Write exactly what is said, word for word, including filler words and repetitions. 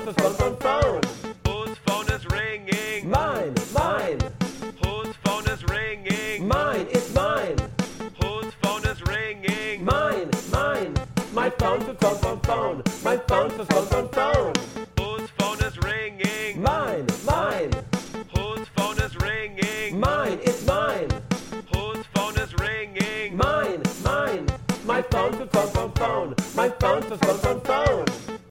for phone, phone, phone. Whose phone is ringing? Mine, mine, Whose phone is ringing? mine, it's mine. Whose phone is ringing? Mine, mine, my phone for phone, phone, phone. My phone for phone, phone, phone. Whose phone is ringing? Mine, mine, Whose phone is ringing? mine, it's mine. Whose phone is ringing? Mine, mine, my phone for phone, phone, phone. My phone for phone, phone, phone.